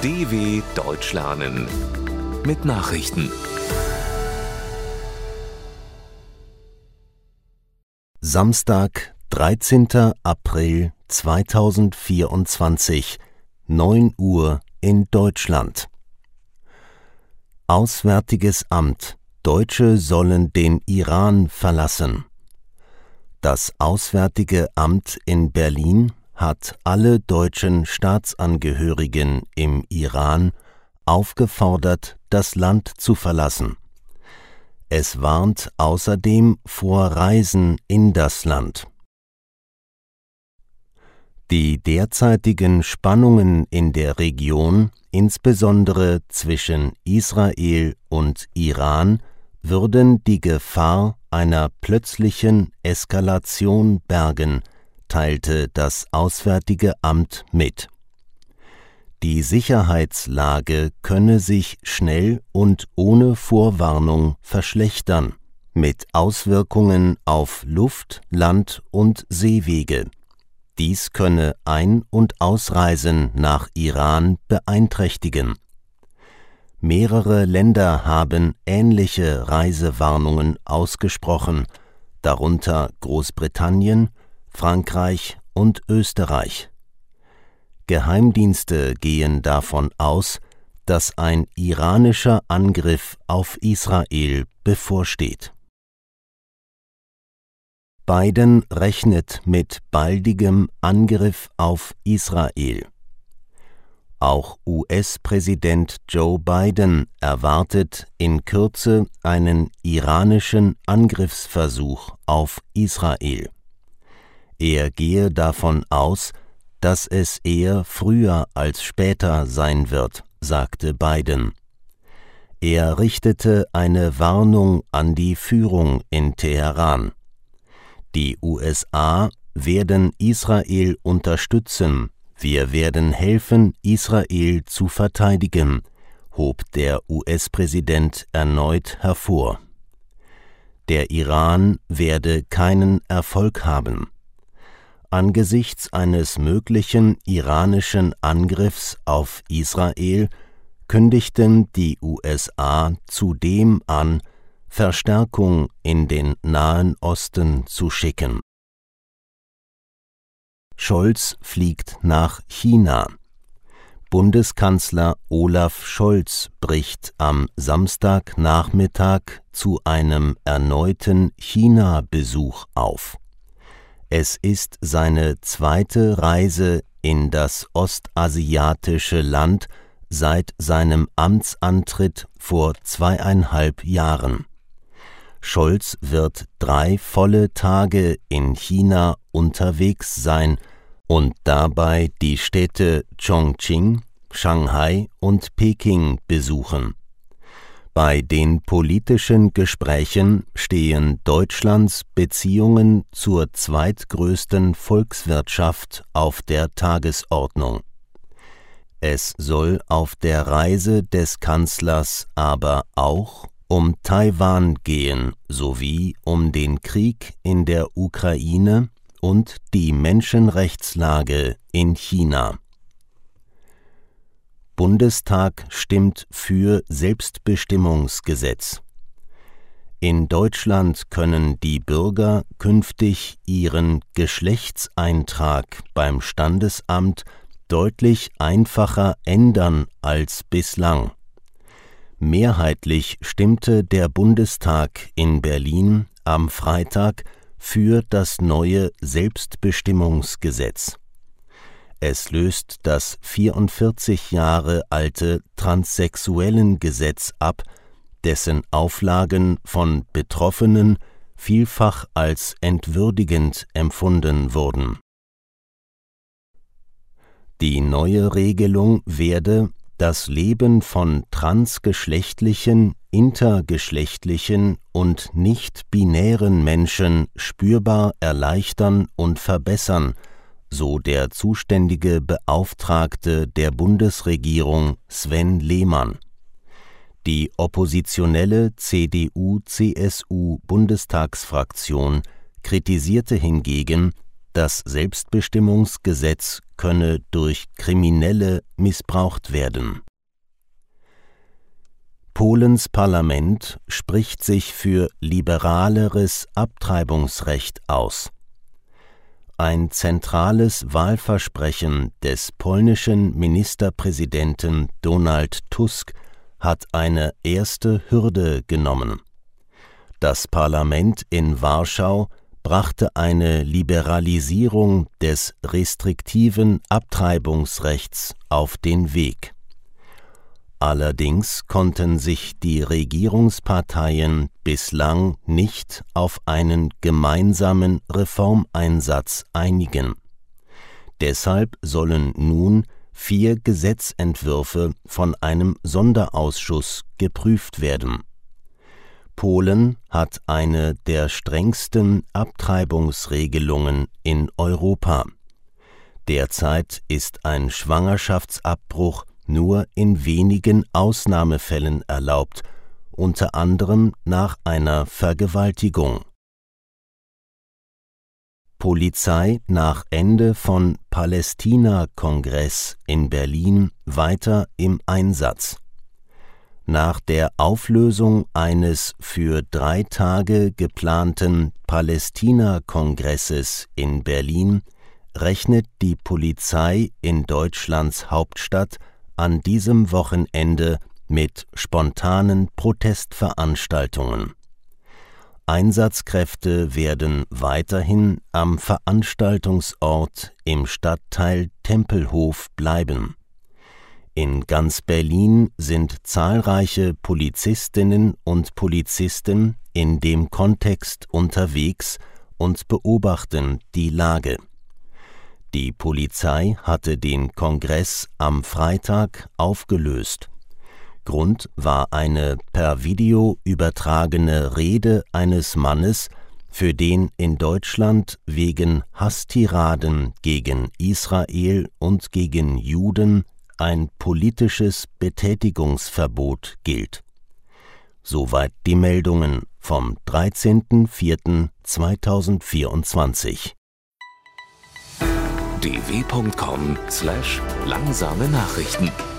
DW Deutsch lernen mit Nachrichten. Samstag, 13. April 2024, 9 Uhr in Deutschland. Auswärtiges Amt: Deutsche sollen den Iran verlassen. Das Auswärtige Amt in Berlin hat alle deutschen Staatsangehörigen im Iran aufgefordert, das Land zu verlassen. Es warnt außerdem vor Reisen in das Land. Die derzeitigen Spannungen in der Region, insbesondere zwischen Israel und Iran, würden die Gefahr einer plötzlichen Eskalation bergen, teilte das Auswärtige Amt mit. Die Sicherheitslage könne sich schnell und ohne Vorwarnung verschlechtern, mit Auswirkungen auf Luft-, Land- und Seewege. Dies könne Ein- und Ausreisen nach Iran beeinträchtigen. Mehrere Länder haben ähnliche Reisewarnungen ausgesprochen, darunter Großbritannien, Frankreich und Österreich. Geheimdienste gehen davon aus, dass ein iranischer Angriff auf Israel bevorsteht. Biden rechnet mit baldigem Angriff auf Israel. Auch US-Präsident Joe Biden erwartet in Kürze einen iranischen Angriffsversuch auf Israel. Er gehe davon aus, dass es eher früher als später sein wird, sagte Biden. Er richtete eine Warnung an die Führung in Teheran. Die USA werden Israel unterstützen. Wir werden helfen, Israel zu verteidigen, hob der US-Präsident erneut hervor. Der Iran werde keinen Erfolg haben. Angesichts eines möglichen iranischen Angriffs auf Israel kündigten die USA zudem an, Verstärkung in den Nahen Osten zu schicken. Scholz fliegt nach China. Bundeskanzler Olaf Scholz bricht am Samstagnachmittag zu einem erneuten China-Besuch auf. Es ist seine zweite Reise in das ostasiatische Land seit seinem Amtsantritt vor 2,5 Jahren. Scholz wird 3 volle Tage in China unterwegs sein und dabei die Städte Chongqing, Shanghai und Peking besuchen. Bei den politischen Gesprächen stehen Deutschlands Beziehungen zur zweitgrößten Volkswirtschaft auf der Tagesordnung. Es soll auf der Reise des Kanzlers aber auch um Taiwan gehen, sowie um den Krieg in der Ukraine und die Menschenrechtslage in China. Bundestag stimmt für Selbstbestimmungsgesetz. In Deutschland können die Bürger künftig ihren Geschlechtseintrag beim Standesamt deutlich einfacher ändern als bislang. Mehrheitlich stimmte der Bundestag in Berlin am Freitag für das neue Selbstbestimmungsgesetz. Es löst das 44 Jahre alte Transsexuellengesetz ab, dessen Auflagen von Betroffenen vielfach als entwürdigend empfunden wurden. Die neue Regelung werde das Leben von transgeschlechtlichen, intergeschlechtlichen und nicht-binären Menschen spürbar erleichtern und verbessern, so der zuständige Beauftragte der Bundesregierung Sven Lehmann. Die oppositionelle CDU-CSU-Bundestagsfraktion kritisierte hingegen, das Selbstbestimmungsgesetz könne durch Kriminelle missbraucht werden. Polens Parlament spricht sich für liberaleres Abtreibungsrecht aus. Ein zentrales Wahlversprechen des polnischen Ministerpräsidenten Donald Tusk hat eine erste Hürde genommen. Das Parlament in Warschau brachte eine Liberalisierung des restriktiven Abtreibungsrechts auf den Weg. Allerdings konnten sich die Regierungsparteien bislang nicht auf einen gemeinsamen Reformeinsatz einigen. Deshalb sollen nun 4 Gesetzentwürfe von einem Sonderausschuss geprüft werden. Polen hat eine der strengsten Abtreibungsregelungen in Europa. Derzeit ist ein Schwangerschaftsabbruch nur in wenigen Ausnahmefällen erlaubt, unter anderem nach einer Vergewaltigung. Polizei nach Ende von Palästina-Kongress in Berlin weiter im Einsatz. Nach der Auflösung eines für 3 Tage geplanten Palästina-Kongresses in Berlin rechnet die Polizei in Deutschlands Hauptstadt an diesem Wochenende mit spontanen Protestveranstaltungen. Einsatzkräfte werden weiterhin am Veranstaltungsort im Stadtteil Tempelhof bleiben. In ganz Berlin sind zahlreiche Polizistinnen und Polizisten in dem Kontext unterwegs und beobachten die Lage. Die Polizei hatte den Kongress am Freitag aufgelöst. Grund war eine per Video übertragene Rede eines Mannes, für den in Deutschland wegen Hasstiraden gegen Israel und gegen Juden ein politisches Betätigungsverbot gilt. Soweit die Meldungen vom 13.04.2024. dw.com/langsame Nachrichten